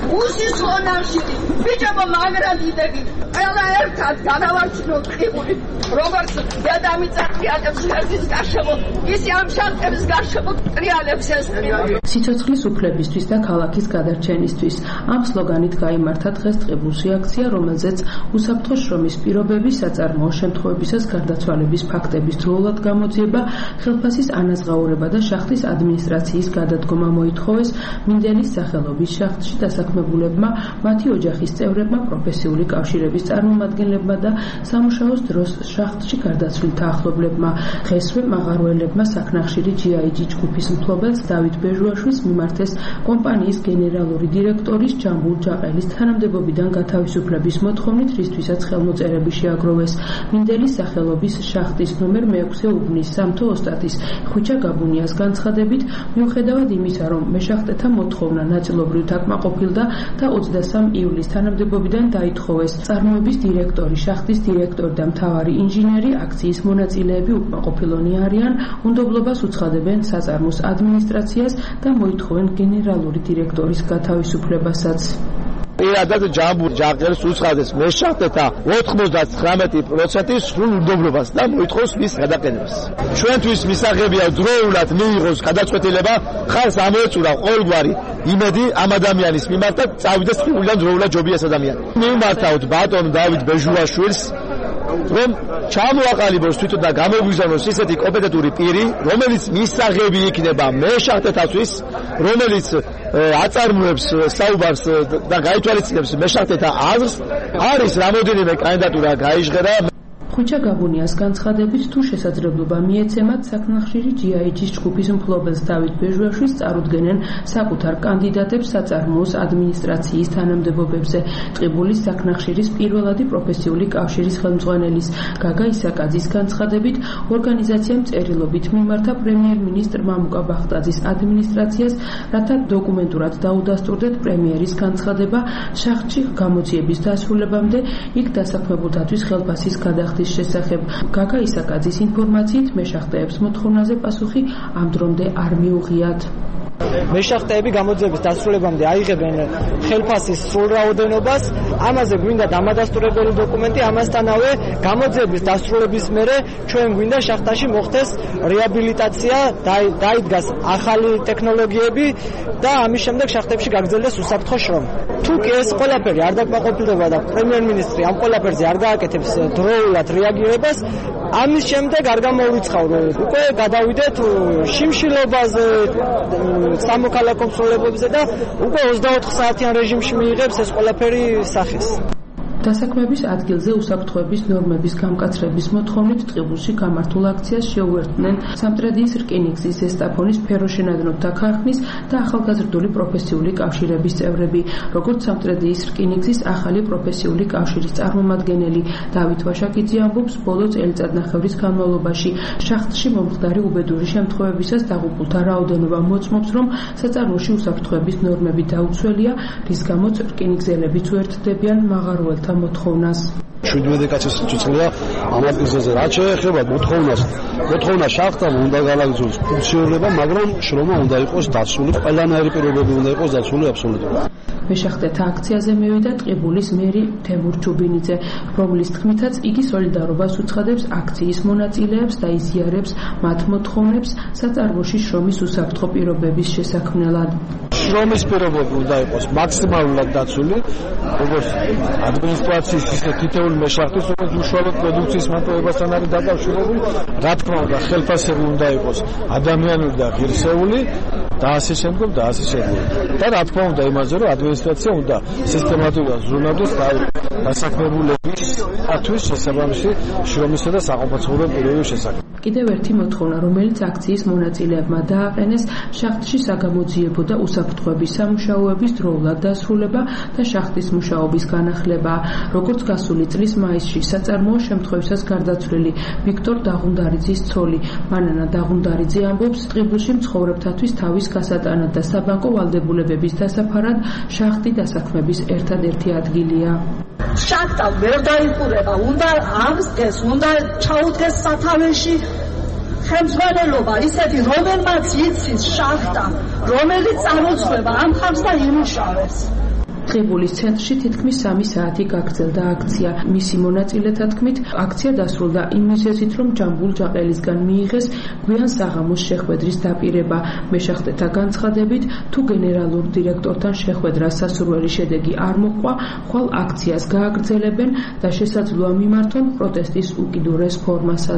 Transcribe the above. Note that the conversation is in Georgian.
უსისხლონაში ბიჭებო მაგრად იდეგი ყველა ერთად გადავარჩინოთ ყიყული როგორც დედამიწათიანებს ერთის გარშემო ისე ამ შანტების გარშემო ტრიალებს ეს ტრიალი სიცოცხლის უფლებისთვის და ქალაქის გადარჩენისთვის ამ სლოგანით გაიმართა დღეს ტყიბულში აქცია, რომელზეც უსაფრთხო შრომის პირობების საწარმოო შემთხვევებისას გარდაცვალების ფაქტების დროულად გამოძიება, ხელფასის ანაზღაურება და შახტის ადმინისტრაციის გადადგომა მოითხოვეს მინდელის სახელობის შახტში დასაქმებულებმა, მათი ოჯახის წევრებმა, პროფესიული კავშირების წარმომადგენლებმა და სამუშაოს დროს შახტში გარდაცვლილთა ახლობლებმა. დღესვე მაღაროელებმა საქნახშირი GIG ჯგუფის მფლობელს დავით ბეჟუაშვილს მიმართეს კომპანიის გენერალური დირექტორის ჯამბულ ჯაყელის თანამდებობიდან გათავისუფლების მოთხოვნით, რისთვისაც ხელმოწერები შეაგროვეს. მინდელის სახელობის შახტის ნომერ 6 უბნის სამთო ოსტატის ხვიჩა გაბუნიას განცხადებით, მიუხედავად იმისა, რომ მეშახტეთა მოთხოვნა ნაწილობრივ დაკმაყოფილდა და 23 ივლისს თანამდებობიდან დაითხოვეს, წარმოების დირექტორი, შახტის დირექტორი და მთავარი ინჟინერი, აქციის მონაწილეები უკმაყოფილონი არიან, უნდობლობას უცხადებენ საწარმოს ადმინისტრაციას და მოითხოვენ გენერალური დირექტორის გათავისუფლებასაც. პირადად ჯამბულ ჯაყელს უცხადეს მეშახტეთა 99% სრულ უნდობლობას და მოითხოვს მის გადაყენებას. ჩვენთვის მისაღებია დროულად მიიღოს გადაწყვეტილება, ხალხს ამოეწურა ყოველგვარი იმედი ამ ადამიანის მიმართ, წავიდეს სრულიდან დროულად ჯობია ეს ადამიანი. მიმართავთ ბატონ დავით ბეჟუაშვილს, რომ ჩამოაყალიბოს თვითონ და გამოგვიზარდოს ისეთი კომპეტენტური პირი, რომელიც მისაღები იქნება მეშახტეთათვის, რომელიც აწარმოებს საუბარს და გაითვალისწინებს მეშახტეთა აზრს. არის რამოდენიმე კანდიდატურა გაიჟღერა. ხვიჩა გაბუნიას განცხადებით, თუ შესაძლებლობა მიეცემათ, საქნახშირი GIG-ის ჯგუფის მფლობელს დავით ბეჟუაშვილს წარუდგენენ საკუთარ კანდიდატებს საწარმოოს ადმინისტრაციის თანამდებობებზე. ტყიბულის საქნახშირის პირველადი პროფესიული კავშირის ხელმძღვანელის გაგა ისაკაძის განცხადებით, ორგანიზაციამ წერილობით მიმართა პრემიერ-მინისტრ მამუკა ბახტაძის ადმინისტრაციას, რათა დოკუმენტურად დაუდასტურდეთ პრემიერის განცხადება შახტში გამოძიების დასრულებამდე იქ დასაქმებულთათვის ხელფასის გადახდის შესახებ. გაგა ისაკაძის ინფორმაციით, მეშახტეებს მოთხოვნაზე პასუხი ამ დრომდე არ მიუღიათ. მეშახტეები გამოძიების დასრულებამდე აიღებენ ხელფასის სრულ რაოდენობას, ამაზე გვინდა დამადასტურებელი დოკუმენტი, ამასთანავე გამოძიების დასრულების მერე ჩვენ გვინდა შახტაში მოხდეს რეაბილიტაცია, დაიდგას ახალი ტექნოლოგიები და ამის შემდეგ შახტებში გაგრძელდეს უსაფრთხო შრომა. თუ კი ეს ყველაფერი არ დაკმაყოფილდება და პრემიერ-მინისტრი ამ ყველაფერზე არ გააკეთებს დროულად რეაგირებას, ამის შემდეგ არ გამოვიცხავთ, უკვე გადავიდეთ შიმშილობაზე, სამოქალაქო მსვლელებებზე და უკვე 24 საათიან რეჟიმში მიიღებს ეს ყველაფერი სახეს. დასაქმების ადგილზე უსაფრთხოების ნორმების გამკაცრების მოთხოვნით ტყიბულში გამართულ აქციას შეუერთდნენ სამტრედიის რკინიგზის ზესტაფონის ფეროშენადნობთა ქარხნის და ახალგაზრდული პროფესიული კავშირების წევრები, როგორც სამტრედიის რკინიგზის ახალი პროფესიული კავშირის წარმომადგენელი დავით ვაშაკიძე ამბობს, ბოლო წელიწადნახევრის განმავლობაში შახტში მომხდარი უბედური შემთხვევებისას დაღუპულთა რაოდენობა მოწმობს, რომ საწარმოში უსაფრთხოების ნორმები დაუცველია, რის გამოც რკინიგზელებიც უერთდებიან მაღაროელთა მოთხოვნას. 17 კაცის სიცოცხლეა ამ ადგილზე, რაც შეეხება მოთხოვნა შახტამ უნდა გააგრძელოს ფუნქციონირება, მაგრამ შრომა უნდა იყოს დაცული, ყველანაირი პირობები უნდა იყოს დაცული აბსოლუტურად. მეშახტეთა აქციაზე მივიდა ტყიბულის მერი თემურ ჩუბინიძე, რომლის თქმითაც იგი სოლიდარობას უცხადებს აქციის მონაწილეებს და იზიარებს მათ მოთხოვნებს საწარმოში შრომის უსაფრთხო პირობების შესაქმნელად. შრომის პირობები უნდა იყოს მაქსიმალურად დაცული, როგორც ადმინისტრაციის, ისე თითოეული მეშახტის, რომელიც უშუალოდ პროდუქციის მატებასთან არის დაკავშირებული, რა თქმა უნდა, ხელფასები უნდა იყოს ადამიანური და ღირსეული და ასე შემდგომ და ასე შემდეგ. და რა თქმა უნდა, იმაზე, რომ ადმინისტრაცია უნდა სისტემატურად ზრუნავდეს დასაქმებულებისათვის შესაბამისი შრომისა და საყოფაცხოვრებო პირობების შესახებ. კიდევ ერთი მოთხოვნა, რომელიც აქციის მონაწილეებმა დააყენეს, შახტში საგამოძიებო და უსაფრთხოების სამუშაოების დროულად დასრულება და შახტის მუშაობის განახლება. როგორც გასული წლის მაისში საწარმოო შემთხვევისას გარდაცვლილი ვიქტორ დაღუნდარიძის ცოლი მანანა დაღუნდარიძე ამბობს, ტყიბულში მცხოვრებთათვის თავის გასატანად და საბანკო ვალდებულებების დასაფარად შახტი დასაქმების ერთადერთი ადგილია. შახტა ვერ დაიყურება, უნდა აღსდგეს, უნდა ჩაუდგეს სათავეში ხელმძღვანელობა ისეთი, რომელმაც იცის შახტა, რომელიც წამოწყვება ამ ხალხს და იმუშავებს. ტყიბულის ცენტრში თითქმის 3 საათი გაგრძელდა აქცია. მისი მონაწილეთა თქმით, აქცია დასრულდა იმ მიზეზით, რომ ჯამბულ ჯაყელისგან მიიღეს გვიან საღამოს შეხვედრის დაპირება. მეშახტეთა განცხადებით, თუ გენერალურ დირექტორთან შეხვედრა სასურველი შედეგი არ მოჰყვა, ხვალ აქციას გააგრძელებენ და შესაძლოა მიმართონ პროტესტის უკიდურეს ფორმასაც.